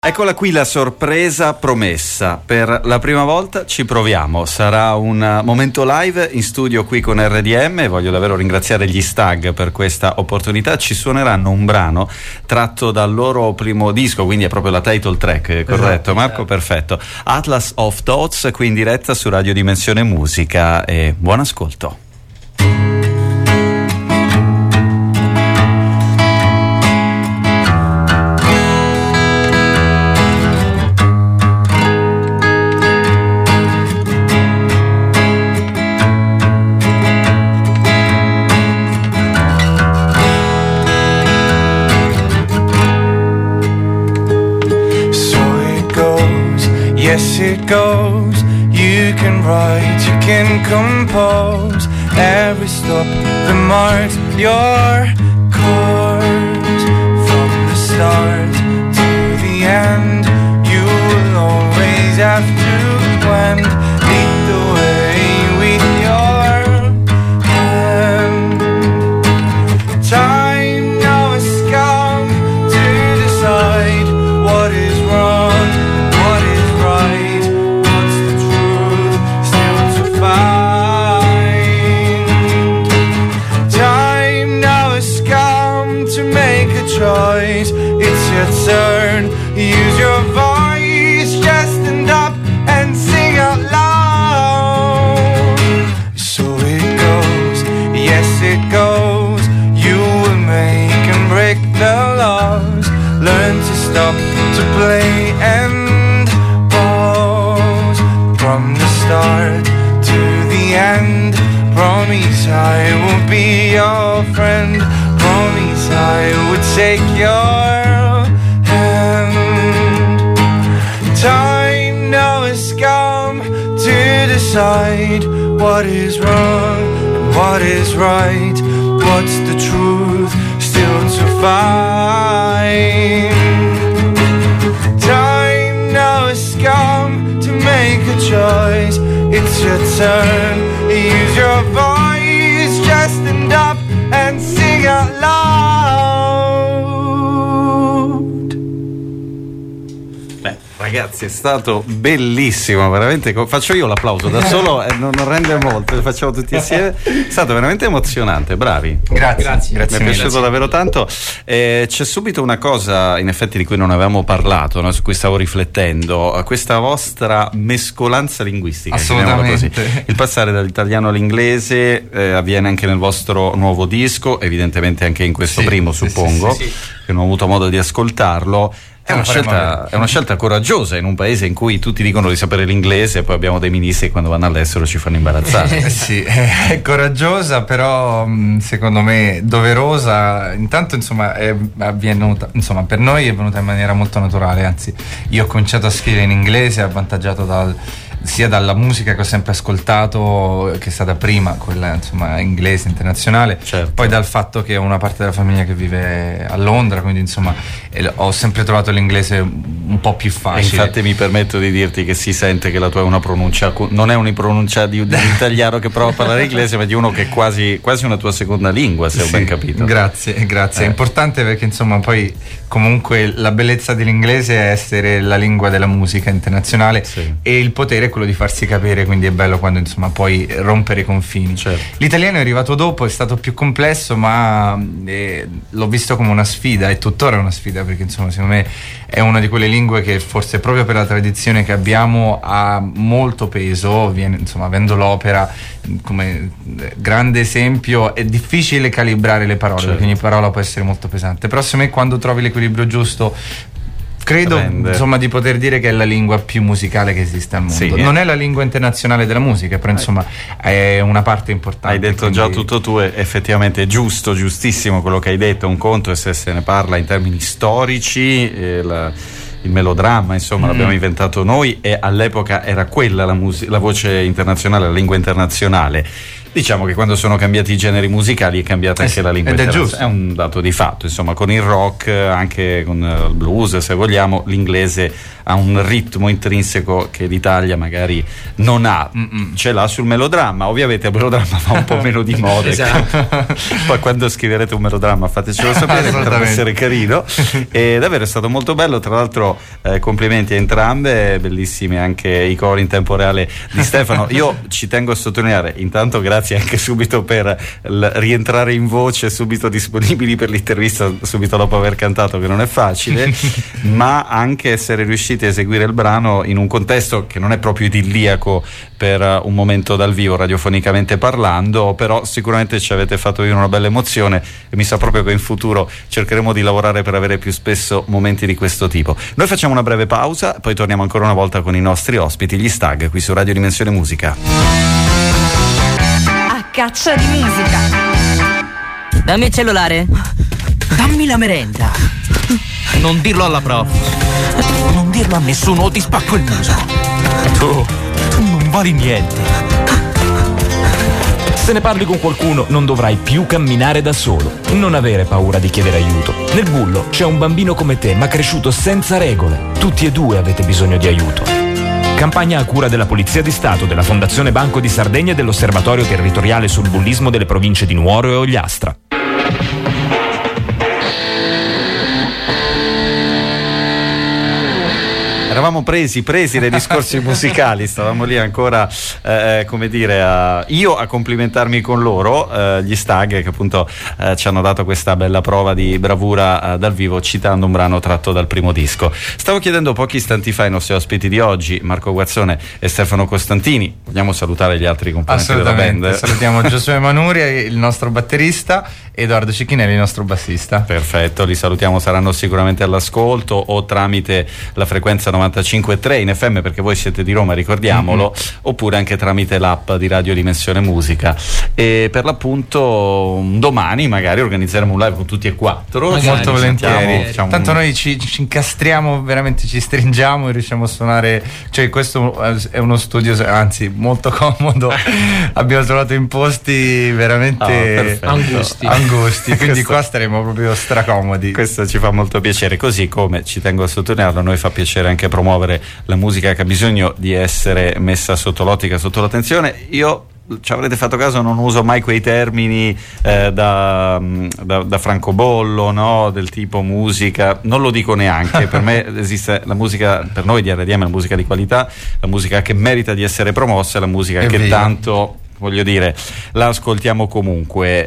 Eccola qui la sorpresa promessa. Per la prima volta ci proviamo. Sarà un momento live in studio qui con RDM. Voglio davvero ringraziare gli Stag per questa opportunità. Ci suoneranno un brano tratto dal loro primo disco, quindi è proprio la title track, corretto? Esatto, Marco? Perfetto. Atlas of Thoughts, qui in diretta su Radio Dimensione Musica, e buon ascolto. Yes, it goes. You can write, you can compose every stop that marks your course. From the start to the end, you will always have to blend. Lead the way with your hand. Time now has come to decide what is wrong. Choice. It's your turn. Use your voice. Just stand up and sing out loud. So it goes. Yes, it goes. You will make and break the laws. Learn to stop, to play and pause. From the start to the end, promise I will be your friend. Promise I would take your hand. Time now has come to decide what is wrong and what is right. What's the truth still to find? Time now has come to make a choice. It's your turn. Use your voice. Just stand up and sing out loud. Ragazzi, è stato bellissimo, veramente. Faccio io l'applauso da solo, non rende molto, lo facciamo tutti insieme. È stato veramente emozionante, bravi. Grazie. Mi è piaciuto davvero tanto. C'è subito una cosa, in effetti, di cui non avevamo parlato, no? Su cui stavo riflettendo, questa vostra mescolanza linguistica. Assolutamente. Così. Il passare dall'italiano all'inglese avviene anche nel vostro nuovo disco, evidentemente anche in questo primo, suppongo, sì. Che non ho avuto modo di ascoltarlo. È una scelta coraggiosa in un paese in cui tutti dicono di sapere l'inglese e poi abbiamo dei ministri che quando vanno all'estero ci fanno imbarazzare. Sì, è coraggiosa, però secondo me doverosa. Intanto insomma è avvenuta, insomma per noi è venuta in maniera molto naturale, anzi io ho cominciato a scrivere in inglese avvantaggiato sia dalla musica che ho sempre ascoltato, che è stata prima quella insomma inglese internazionale, certo. Poi dal fatto che ho una parte della famiglia che vive a Londra, quindi insomma ho sempre trovato l'inglese un po' più facile. E infatti mi permetto di dirti che si sente che la tua è una pronuncia, non è una pronuncia di un italiano che prova a parlare inglese, ma di uno che è quasi una tua seconda lingua, se ho ben capito. Grazie. È importante perché insomma poi comunque la bellezza dell'inglese è essere la lingua della musica internazionale, sì. E il potere è quello di farsi capire, quindi è bello quando insomma puoi rompere i confini. Certo. L'italiano è arrivato dopo, è stato più complesso, ma l'ho visto come una sfida, e tuttora è una sfida, perché insomma secondo me è una di quelle lingue che forse proprio per la tradizione che abbiamo ha molto peso, insomma avendo l'opera come grande esempio è difficile calibrare le parole, certo. Perché ogni parola può essere molto pesante, però secondo me quando trovi l'equilibrio giusto credo insomma di poter dire che è la lingua più musicale che esiste al mondo. Sì, non è la lingua internazionale della musica, però insomma è una parte importante. Hai detto quindi già tutto tu, effettivamente è giustissimo quello che hai detto. Un conto è se ne parla in termini storici, il melodramma insomma l'abbiamo inventato noi, e all'epoca era quella la voce internazionale, la lingua internazionale. Diciamo che quando sono cambiati i generi musicali è cambiata anche la lingua. Ed è giusto. È un dato di fatto, insomma, con il rock, anche con il blues, se vogliamo, l'inglese ha un ritmo intrinseco che l'Italia magari non ha. Ce l'ha sul melodramma, ovviamente il melodramma fa un po' meno di moda. Esatto. Poi quando scriverete un melodramma fatecelo sapere, potrebbe essere carino. E davvero è stato molto bello, tra l'altro complimenti a entrambe, bellissimi anche i cori in tempo reale di Stefano. Io ci tengo a sottolineare, intanto grazie anche subito per rientrare in voce, subito disponibili per l'intervista subito dopo aver cantato, che non è facile, ma anche essere riusciti a eseguire il brano in un contesto che non è proprio idilliaco per un momento dal vivo, radiofonicamente parlando, però sicuramente ci avete fatto vivere una bella emozione e mi sa proprio che in futuro cercheremo di lavorare per avere più spesso momenti di questo tipo. Noi facciamo una breve pausa, poi torniamo ancora una volta con i nostri ospiti, gli Stag, qui su Radio Dimensione Musica. A caccia di musica. Dammi il cellulare. Dammi la merenda. Non dirlo alla prof. Non dirlo a nessuno o ti spacco il muso. Tu non vali niente. Se ne parli con qualcuno non dovrai più camminare da solo. Non avere paura di chiedere aiuto. Nel bullo c'è un bambino come te, ma cresciuto senza regole. Tutti e due avete bisogno di aiuto. Campagna a cura della Polizia di Stato, della Fondazione Banco di Sardegna e dell'Osservatorio Territoriale sul Bullismo delle province di Nuoro e Ogliastra. Eravamo presi dai discorsi musicali, stavamo lì ancora come dire io a complimentarmi con loro, gli Stag, che appunto ci hanno dato questa bella prova di bravura dal vivo citando un brano tratto dal primo disco. Stavo chiedendo pochi istanti fa ai nostri ospiti di oggi, Marco Guazzone e Stefano Costantini, vogliamo salutare gli altri componenti della band? Salutiamo Giosuè Manuri, il nostro batterista, Edoardo Cicchinelli, il nostro bassista. Perfetto, li salutiamo, saranno sicuramente all'ascolto o tramite la frequenza 95.3 in FM, perché voi siete di Roma, ricordiamolo, oppure anche tramite l'app di Radio Dimensione Musica. E per l'appunto domani magari organizzeremo un live con tutti e quattro, molto volentieri. Diciamo, tanto noi ci incastriamo, veramente ci stringiamo e riusciamo a suonare, cioè questo è uno studio anzi molto comodo. Abbiamo trovato in posti veramente angusti, quindi qua staremo proprio stracomodi. Questo ci fa molto piacere, così come ci tengo a sottolinearlo, a noi fa piacere anche promuovere la musica che ha bisogno di essere messa sotto l'ottica, sotto l'attenzione. Io, ci avrete fatto caso, non uso mai quei termini da francobollo, no? Del tipo musica, non lo dico neanche. Per me esiste la musica, per noi di RDM, la musica di qualità, la musica che merita di essere promossa, la musica che tanto, voglio dire, la ascoltiamo comunque.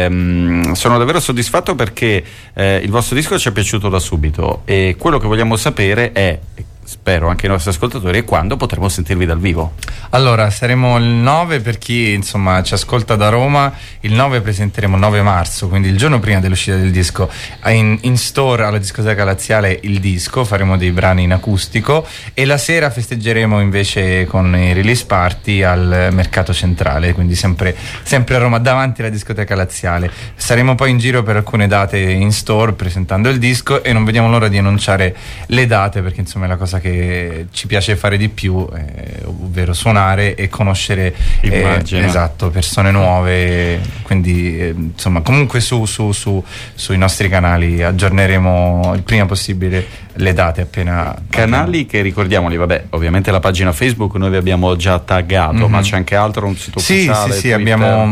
Sono davvero soddisfatto perché il vostro disco ci è piaciuto da subito e quello che vogliamo sapere è, spero anche i nostri ascoltatori, quando potremo sentirvi dal vivo. Allora, saremo il 9, per chi insomma ci ascolta da Roma, il 9 presenteremo, 9 marzo, quindi il giorno prima dell'uscita del disco, in store alla discoteca Laziale il disco, faremo dei brani in acustico e la sera festeggeremo invece con i release party al Mercato Centrale, quindi sempre a Roma, davanti alla discoteca Laziale. Saremo poi in giro per alcune date in store presentando il disco e non vediamo l'ora di annunciare le date, perché insomma è la cosa che ci piace fare di più, ovvero suonare e conoscere esatto, persone nuove, quindi insomma comunque sui nostri canali aggiorneremo il prima possibile le date appena canali che ricordiamoli, vabbè, ovviamente la pagina Facebook noi vi abbiamo già taggato, ma c'è anche altro, un sito ufficiale? Sì, abbiamo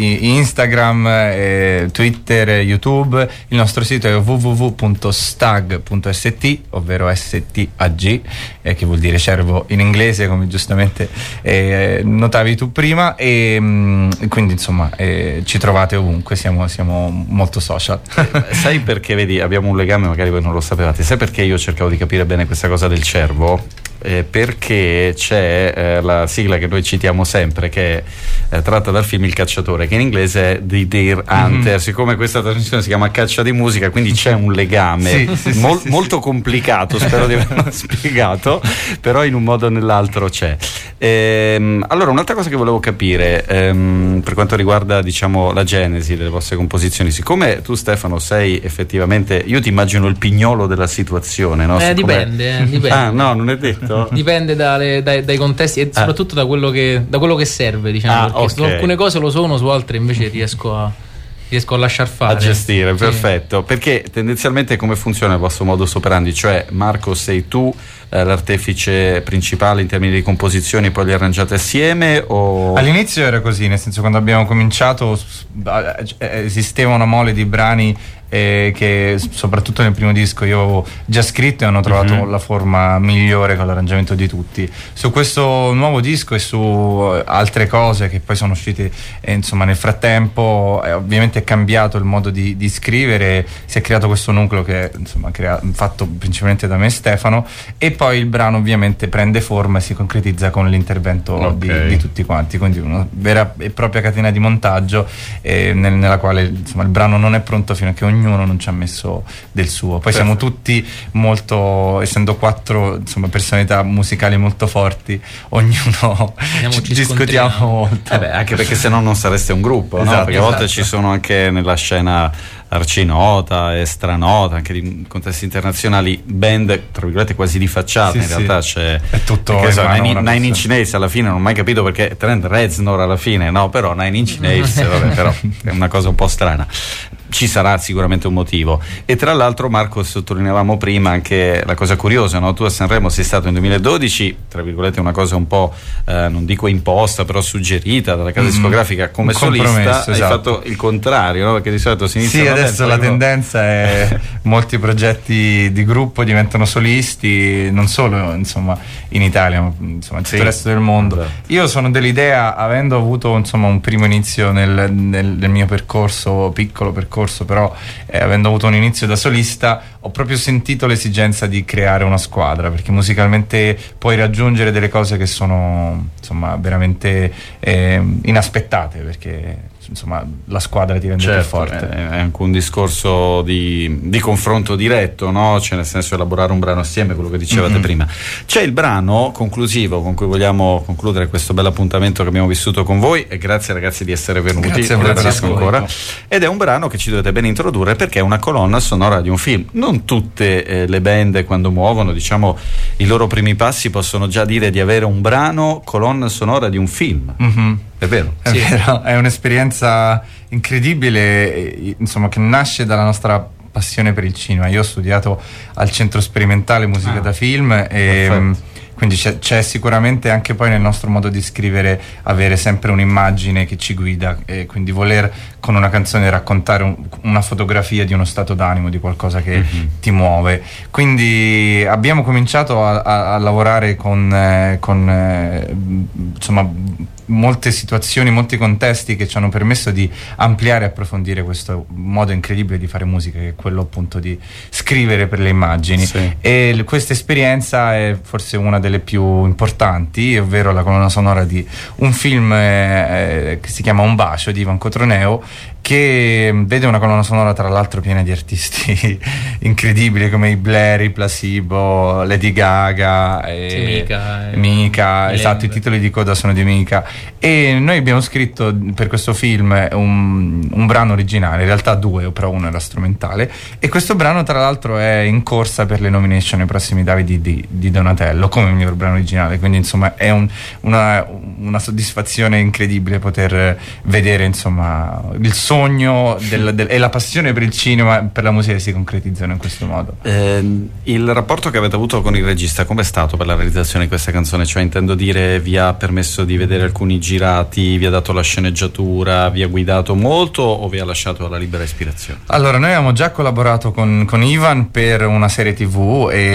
Instagram, Twitter, YouTube. Il nostro sito è www.stag.st, ovvero STAG, che vuol dire cervo in inglese, come giustamente notavi tu prima, e quindi insomma ci trovate ovunque, siamo molto social. Sai perché, vedi, abbiamo un legame, magari voi non lo sapevate, sai perché io cercavo di capire bene questa cosa del cervo? Perché c'è la sigla che noi citiamo sempre, che è tratta dal film Il Cacciatore, che in inglese è The Deer Hunter. Siccome questa trasmissione si chiama Caccia di musica, quindi c'è un legame molto complicato, spero di averlo spiegato, però in un modo o nell'altro c'è. Allora, un'altra cosa che volevo capire per quanto riguarda, diciamo, la genesi delle vostre composizioni, siccome tu, Stefano, sei effettivamente, io ti immagino il pignolo della situazione, no? Dipende. Ah, no, non è detto. capito. Dipende dai contesti e soprattutto da quello che serve, diciamo, perché su alcune cose lo sono, su altre invece riesco a lasciar fare, a gestire, perfetto. Perché tendenzialmente come funziona il vostro modus operandi? Cioè, Marco, sei tu l'artefice principale in termini di composizioni, poi li arrangiate assieme o... All'inizio era così, nel senso, quando abbiamo cominciato esisteva una mole di brani che soprattutto nel primo disco io avevo già scritto e hanno trovato la forma migliore con l'arrangiamento di tutti. Su questo nuovo disco e su altre cose che poi sono uscite insomma nel frattempo, ovviamente è cambiato il modo di scrivere, si è creato questo nucleo che è insomma fatto principalmente da me e Stefano, e poi il brano ovviamente prende forma e si concretizza con l'intervento di tutti quanti, quindi una vera e propria catena di montaggio nella quale insomma il brano non è pronto fino a che ognuno non ci ha messo del suo. Poi siamo tutti molto, essendo 4 insomma personalità musicali molto forti, ognuno discutiamo molto. Anche perché se no non sareste un gruppo, no? Perché a volte ci sono anche nella scena arcinota e stranota, anche in contesti internazionali, band tra virgolette quasi di facciata, in realtà c'è è tutto Nine Inch Nails alla fine non ho mai capito perché Trent Reznor alla fine, no, però Nine Inch Nails vabbè, però è una cosa un po' strana. Ci sarà sicuramente un motivo. E tra l'altro, Marco, sottolineavamo prima anche la cosa curiosa, no? Tu a Sanremo sei stato nel 2012, tra virgolette una cosa un po' non dico imposta, però suggerita dalla casa discografica come solista. Hai fatto il contrario, no? Perché di solito si inizia adesso la tendenza è molti progetti di gruppo diventano solisti, non solo insomma in Italia, ma insomma in tutto il resto del mondo. Io sono dell'idea, avendo avuto insomma un primo inizio nel mio percorso, piccolo percorso, però avendo avuto un inizio da solista, ho proprio sentito l'esigenza di creare una squadra, perché musicalmente puoi raggiungere delle cose che sono insomma veramente inaspettate, perché insomma la squadra ti rende più forte. È anche un discorso di confronto diretto, no? Cioè, nel senso, elaborare un brano assieme, quello che dicevate prima. C'è il brano conclusivo con cui vogliamo concludere questo bel appuntamento che abbiamo vissuto con voi, e grazie ragazzi di essere venuti. Grazie ancora. Ed è un brano che ci dovete ben introdurre, perché è una colonna sonora di un film. Non tutte le band, quando muovono diciamo i loro primi passi, possono già dire di avere un brano colonna sonora di un film. È vero? È vero, è un'esperienza incredibile, insomma, che nasce dalla nostra passione per il cinema. Io ho studiato al Centro Sperimentale Musica da Film e quindi c'è sicuramente anche poi nel nostro modo di scrivere avere sempre un'immagine che ci guida, e quindi voler con una canzone raccontare una fotografia di uno stato d'animo, di qualcosa che ti muove. Quindi abbiamo cominciato a lavorare con insomma molte situazioni, molti contesti che ci hanno permesso di ampliare e approfondire questo modo incredibile di fare musica, che è quello appunto di scrivere per le immagini. E questa esperienza è forse una delle più importanti, ovvero la colonna sonora di un film che si chiama Un bacio di Ivan Cotroneo, che vede una colonna sonora tra l'altro piena di artisti incredibili come i Blair, i Placebo, Lady Gaga, Mika, esatto, i titoli di coda sono di Mika. E noi abbiamo scritto per questo film un brano originale, in realtà 2, però uno era strumentale, e questo brano tra l'altro è in corsa per le nomination ai prossimi Davide di Donatello come miglior brano originale, quindi insomma è una soddisfazione incredibile poter vedere insomma il sogno e la passione per il cinema, per la musica, si concretizzano in questo modo. Il rapporto che avete avuto con il regista com'è stato per la realizzazione di questa canzone? Cioè, intendo dire, vi ha permesso di vedere alcuni girati, vi ha dato la sceneggiatura, vi ha guidato molto o vi ha lasciato alla libera ispirazione? Allora, noi avevamo già collaborato con Ivan per una serie TV e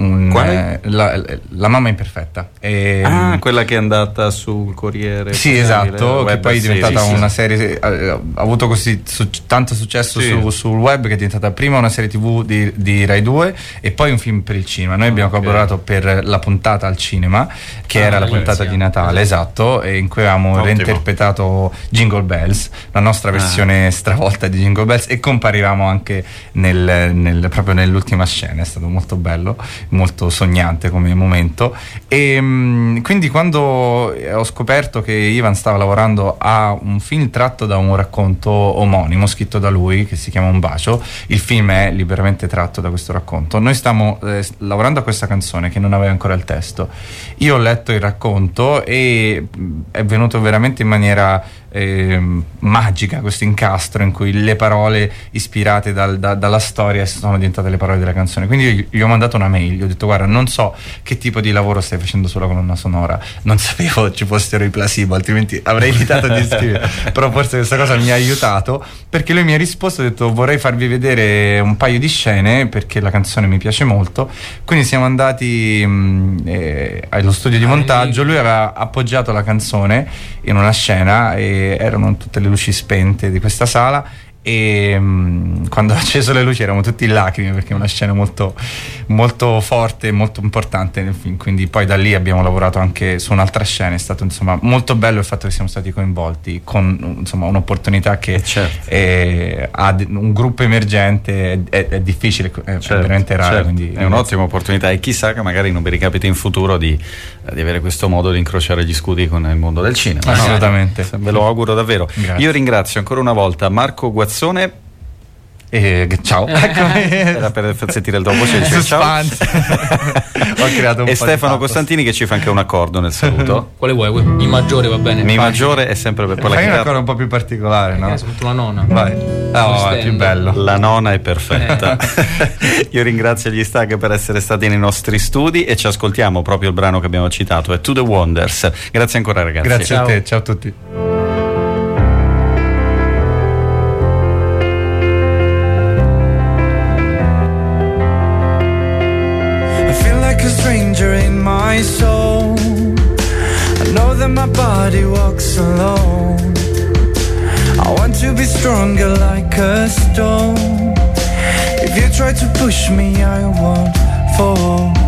La mamma imperfetta. Quella che è andata sul Corriere. Sì, esatto, che poi è diventata una serie, ha avuto così tanto successo sul web, che è diventata prima una serie TV di Rai 2 e poi un film per il cinema. Noi abbiamo collaborato per la puntata al cinema, che era la puntata di Natale, esatto, e in cui avevamo reinterpretato Jingle Bells, la nostra versione stravolta di Jingle Bells, e comparivamo anche proprio nell'ultima scena. È stato molto bello, molto sognante come momento. E quindi quando ho scoperto che Ivan stava lavorando a un film tratto da un racconto omonimo scritto da lui che si chiama Un bacio. Il film è liberamente tratto da questo racconto. Noi stiamo lavorando a questa canzone che non aveva ancora il testo. Io ho letto il racconto e è venuto veramente in maniera magica questo incastro in cui le parole ispirate dalla storia sono diventate le parole della canzone. Quindi io gli ho mandato una mail, gli ho detto: guarda, non so che tipo di lavoro stai facendo sulla colonna sonora, non sapevo ci fossero i placebo, altrimenti avrei evitato di scrivere. Però forse questa cosa mi ha aiutato, perché lui mi ha risposto, ha detto: vorrei farvi vedere un paio di scene perché la canzone mi piace molto. Quindi siamo andati allo studio di montaggio, lui aveva appoggiato la canzone in una scena e erano tutte le luci spente di questa sala e quando ho acceso le luci eravamo tutti in lacrime perché è una scena molto, molto forte, molto importante nel film. Quindi poi da lì abbiamo lavorato anche su un'altra scena. È stato insomma molto bello il fatto che siamo stati coinvolti con insomma un'opportunità che ha un gruppo emergente, è difficile, è veramente raro, quindi è un'ottima opportunità e chissà che magari non vi ricapiti in futuro di avere questo modo di incrociare gli scudi con il mondo del cinema. Assolutamente, no? Ve lo auguro davvero. Grazie. Io ringrazio ancora una volta Marco Guazzone. Ciao. Era per sentire il dopo ciao. Ho creato un e po' Stefano Costantini che ci fa anche un accordo nel saluto. Quale vuoi? Mi maggiore va bene. Mi maggiore è sempre per quella chitarra. Fai un accordo un po' più particolare, no? La nona. Vai. È più bello. La nona è perfetta. Io ringrazio gli Stag per essere stati nei nostri studi e ci ascoltiamo proprio il brano che abbiamo citato, è To The Wonders. Grazie ancora ragazzi. Grazie a te, ciao a tutti. Stranger in my soul, I know that my body walks alone. I want to be stronger like a stone. If you try to push me, I won't fall.